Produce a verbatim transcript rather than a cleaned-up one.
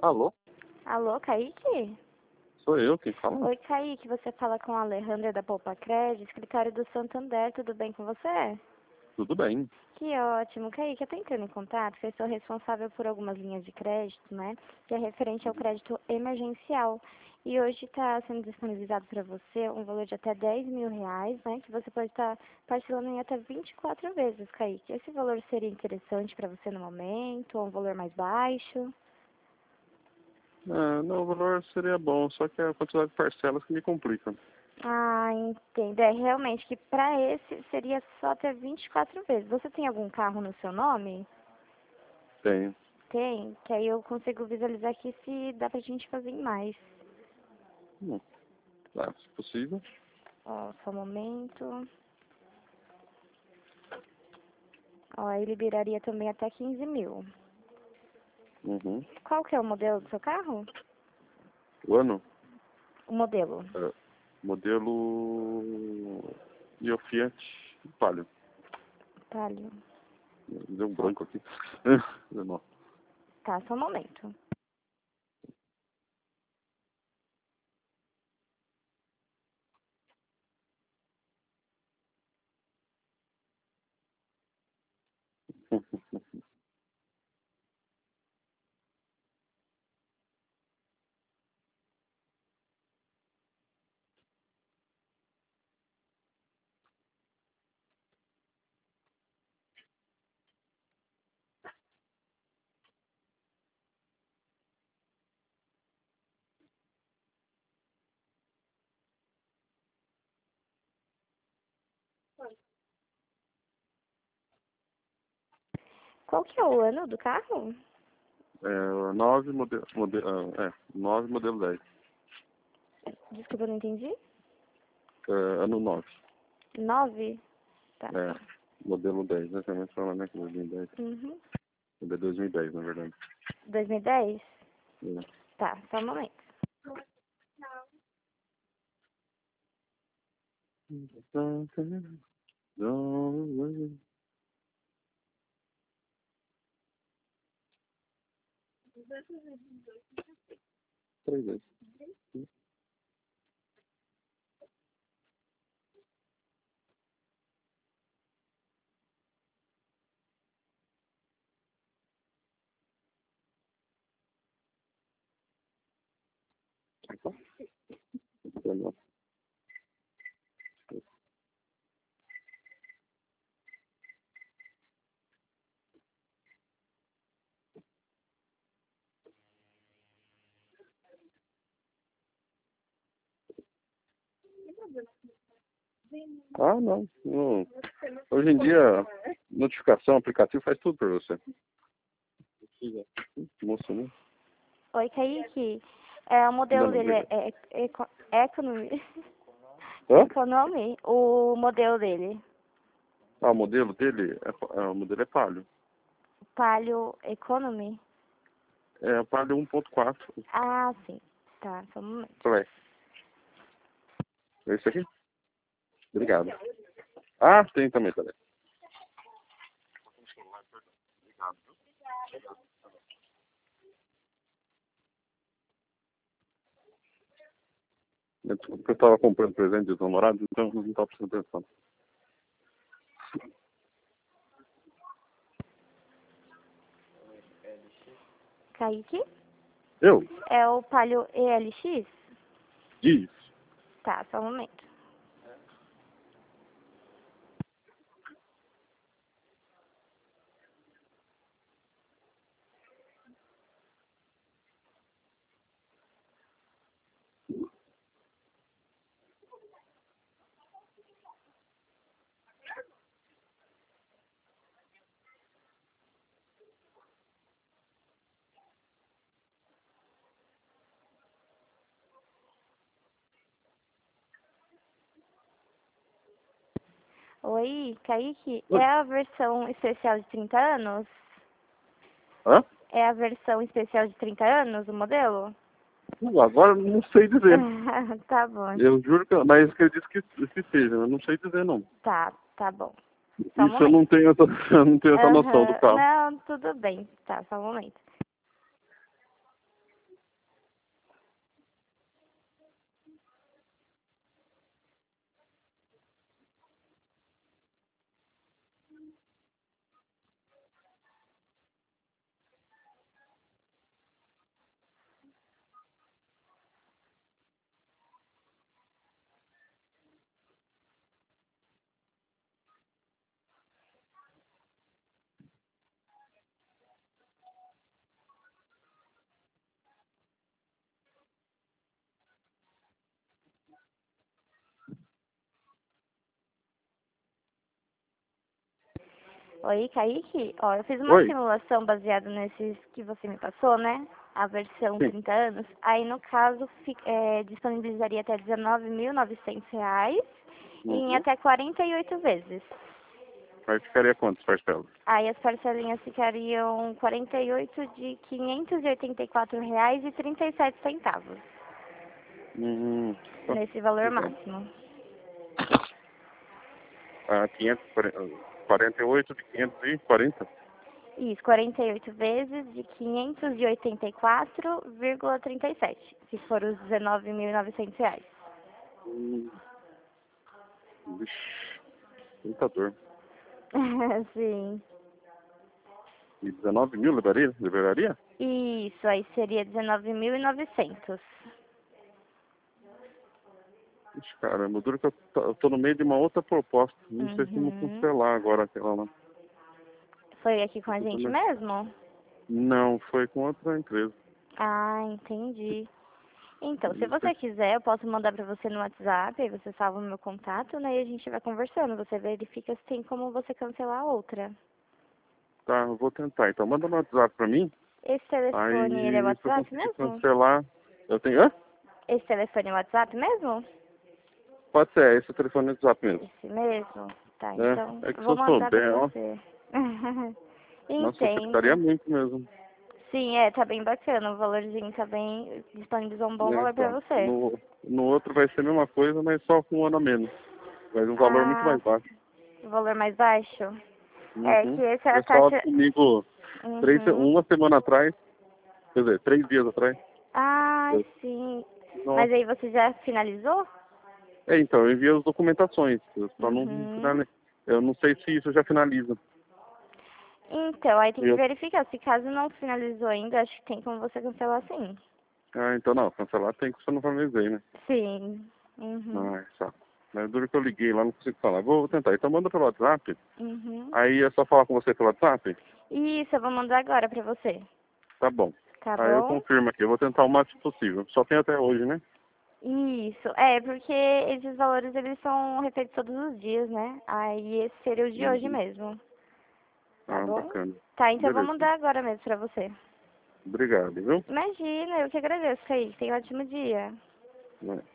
Alô? Alô, Kaique? Sou eu quem fala? Oi, Kaique, você fala com a Alejandra da Poupa Crédito, escritório do Santander, tudo bem com você? Tudo bem. Que ótimo. Kaique, eu tô entrando em contato, porque eu sou responsável por algumas linhas de crédito, né? Que é referente ao crédito emergencial. E hoje está sendo disponibilizado para você um valor de até dez mil reais, né? Que você pode estar parcelando em até vinte e quatro vezes, Kaique. Esse valor seria interessante para você no momento, ou um valor mais baixo? Ah, não, o valor seria bom, só que a quantidade de parcelas que me complica. Ah, entendo. É realmente que para esse seria só até vinte e quatro vezes. Você tem algum carro no seu nome? Tenho. Tem, que aí eu consigo visualizar aqui se dá pra gente fazer em mais. Hum, tá, se possível. Ó, só um momento. Ó, aí liberaria também até quinze mil. Uhum. Qual que é o modelo do seu carro? O ano? O modelo. É, modelo Mio Fiat Palio. Palio. Deu um Só- branco aqui. Deu mal. Tá, só um momento. Qual que é o ano do carro? É, nove modelo, modelo, é, nove modelo dez. Desculpa, eu não entendi. É, ano nove. Nove? Tá. É, modelo dez, exatamente falando aqui, dois mil e dez. Uhum. É dois mil e dez, na verdade. dois mil e dez? É. Tá, só um momento. Três vezes. Ah, não. não. Hoje em dia, notificação, aplicativo faz tudo por você. Moço, né? Oi, Kaique. É, o Não, modelo não, dele é, obrigado. é, eco, Economy. Hã? Economy? O modelo dele. Ah, o modelo dele, é, pa- é, o modelo é Palio. Palio Economy? É a Palio um ponto quatro. Ah, sim. Tá, só um momento. Vai. É isso aqui? Obrigado. Ah, tem também, também. Desculpa, eu estava comprando presente dos namorados, então não estava prestando atenção. Kaique? Eu? É o Palio E L X? Isso. Tá, só um momento. Oi, Kaique? É Oi. a versão especial de trinta anos? Hã? É a versão especial de trinta anos, o modelo? Uh, Agora não sei dizer. Tá bom. Eu juro que, mas acredito que, que seja, eu não sei dizer não. Tá, tá bom. Só um Isso eu momento. não tenho essa, eu não tenho essa noção do Aham. carro. Não, tudo bem. Tá, só um momento. Oi, Kaique? Ó, eu fiz uma Oi. simulação baseada nesses que você me passou, né? A versão Sim. trinta anos. Aí, no caso, fi- é, disponibilizaria até dezenove mil e novecentos reais e em Uhum. até quarenta e oito vezes. Aí ficaria quantas parcelas? Aí as parcelinhas ficariam quarenta e oito de quinhentos e oitenta e quatro reais e trinta e sete centavos, Uhum. Tá. nesse valor Legal. máximo. Ah, quinhentos, quarenta e oito de quinhentos e quarenta? Isso, quarenta e oito vezes de quinhentos e oitenta e quatro vírgula trinta e sete, se for os dezenove mil e novecentos reais. Hum. Vixe, muita dor. Sim. E dezenove mil levaria? Liberaria? Isso, aí seria dezenove mil e novecentos. Ixi, caramba, duro que eu tô, eu tô no meio de uma outra proposta. Não sei como Uhum. cancelar agora aquela lá. Foi aqui com a Eu tô gente no- mesmo? Não, foi com outra empresa. Ah, entendi. Então, se Não sei você se... quiser, eu posso mandar pra você no WhatsApp, aí você salva o meu contato, né? E a gente vai conversando. Você verifica se tem como você cancelar a outra. Tá, eu vou tentar. Então manda no WhatsApp pra mim. Esse telefone, ele é Aí se eu WhatsApp conseguir mesmo? cancelar, eu tenho. Hã? Esse telefone é WhatsApp mesmo? Pode ser, esse é o telefone do WhatsApp mesmo. Esse mesmo? Tá, então, É, é que eu se vou eu mandar pra souber, ó. você. Nossa, facilitaria Entendo. muito mesmo. Sim, é, tá bem bacana. O valorzinho tá bem disponibilizou um bom Né, valor pra então. você. No, no outro vai ser a mesma coisa, mas só com um ano a menos. Mas um valor muito Ah, mais baixo. o valor mais baixo? É Uhum. que esse é a Eles falaram taxa. comigo três, se- Uhum. uma semana atrás, quer dizer, três dias atrás. Ah, Eu, sim. Mas nossa. aí você já finalizou? É, então, eu enviei as documentações. Eu só não Uhum. finali- Eu não sei se isso já finaliza. Então, aí tem que Eu, verificar. Se caso não finalizou ainda, acho que tem como você cancelar sim. ah, então não, cancelar tem que você não finalizei, né? Sim. Uhum. Ai, saco. Mas duro que eu liguei lá, não consigo falar. Vou tentar. Então manda pelo WhatsApp. Uhum. Aí é só falar com você pelo WhatsApp? Isso, eu vou mandar agora pra você. Tá bom. Tá Aí eu bom? confirmo aqui. Eu vou tentar o máximo possível. Só tem até hoje, né? Isso. É, porque esses valores, eles são refeitos todos os dias, né? Aí esse seria o de hoje Uhum. mesmo. Tá Ah, bom? bacana. Tá, então eu vou Beleza. mandar agora mesmo pra você. Obrigado, viu? Imagina, eu que agradeço, Kaique. Tenha um ótimo dia. É.